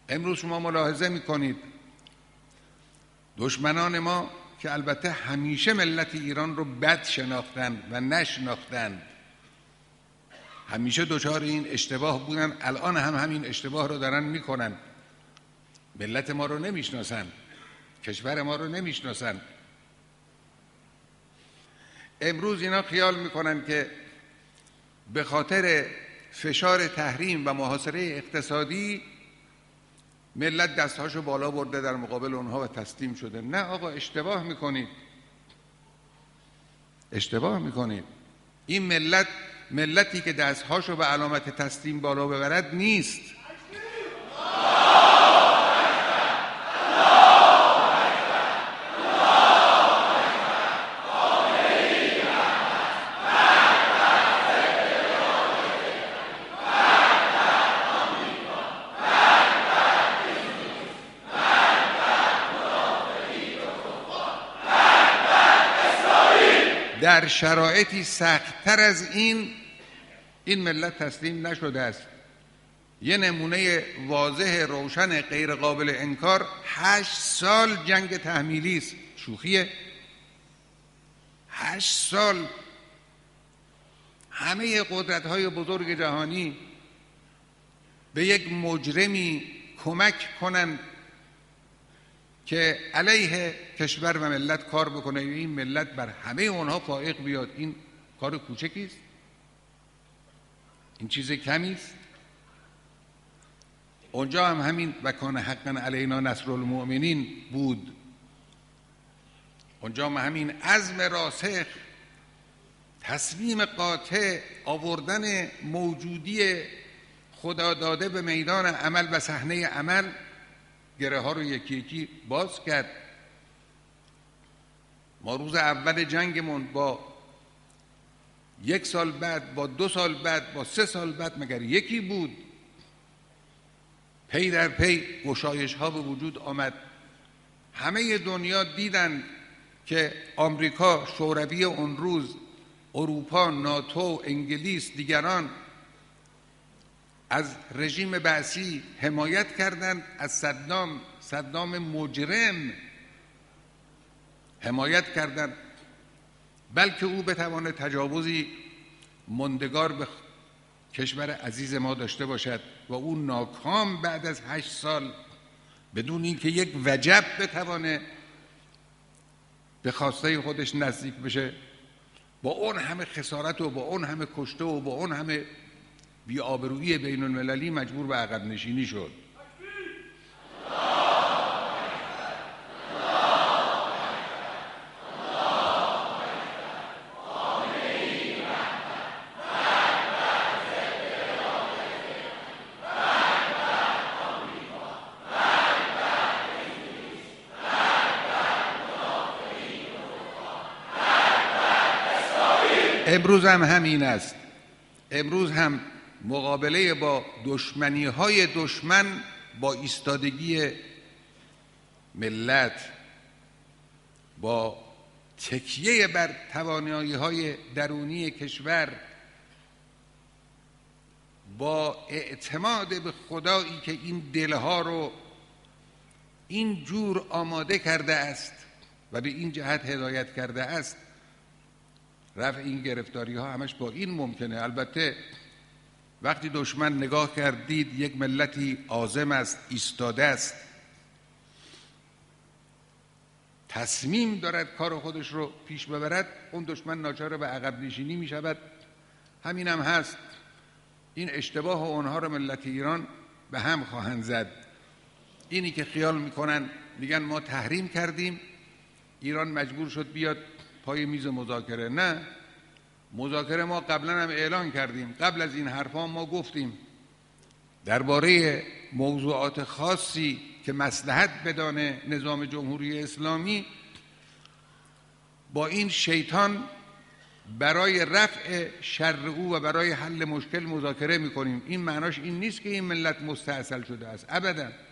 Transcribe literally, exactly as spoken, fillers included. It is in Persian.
امروز شما ملاحظه میکنید دشمنان ما که البته همیشه ملت ایران رو بد شناختند و نشناختند، همیشه دچار این اشتباه بودن، الان هم همین اشتباه رو دارن میکنن. ملت ما رو نمیشناسن، کشور ما رو نمیشناسن. امروز اینا خیال میکنن که به خاطر فشار تحریم و محاصره اقتصادی ملت دستهاشو بالا برده در مقابل اونها و تسلیم شده. نه آقا، اشتباه میکنید، اشتباه میکنید. این ملت ملتی که دستهاشو به علامت تسلیم بالا ببرد نیست. در شرایطی سخت‌تر از این این ملت تسلیم نشده است. یه نمونه واضح روشن غیر قابل انکار هشت سال جنگ تحمیلی است. شوخیه؟ هشت سال همه قدرت‌های بزرگ جهانی به یک مجرمی کمک کنند که علیه کشور و ملت کار بکنه و این ملت بر همه اونها فائق بیاد. این کار کوچکی است؟ این چیز کمی است؟ اونجا هم همین و کان حقا علینا نصر المؤمنین بود. اونجا هم همین عزم راسخ، تصمیم قاطع، آوردن موجودی خدا داده به میدان عمل و صحنه عمل، گره ها رو یکی یکی باز کرد. ما روز اول جنگمون با یک سال بعد، با دو سال بعد، با سه سال بعد مگر یکی بود؟ پی در پی گشایش ها به وجود آمد. همه دنیا دیدن که آمریکا، شوروی اون روز، اروپا، ناتو، انگلیس، دیگران از رژیم بعثی حمایت کردند، از صدام صدام مجرم حمایت کردند، بلکه او بتواند تجاوزی ماندگار به کشور عزیز ما داشته باشد و او ناکام بعد از هشت سال بدون اینکه یک وجب بتوانه به خواسته خودش نزدیک بشه، با اون همه خسارت و با اون همه کشته و با اون همه بی‌آبرویی بین المللی مجبور به عقب نشینی شد. امروز هم همین است. امروز هم مقابله با دشمنی های دشمن با ایستادگی ملت، با تکیه بر توانایی های درونی کشور، با اعتماد به خدایی که این دلها رو این جور آماده کرده است و به این جهت هدایت کرده است، رفع این گرفتاری ها همش با این ممکنه. البته وقتی دشمن نگاه کردید یک ملتی عازم است، ایستاده است، تصمیم دارد کار خودش رو پیش ببرد، اون دشمن ناچار به عقب نشینی می شود. همین هم هست. این اشتباه اونها رو ملت ایران به هم خواهند زد. اینی که خیال میکنن میگن ما تحریم کردیم، ایران مجبور شد بیاد پای میز مذاکره. نه، مذاکره ما قبلا هم اعلان کردیم. قبل از این حرفا ما گفتیم درباره موضوعات خاصی که مصلحت بدانه نظام جمهوری اسلامی با این شیطان برای رفع شر او و برای حل مشکل مذاکره میکنیم. این معناش این نیست که این ملت مستعسل شده است، ابدا.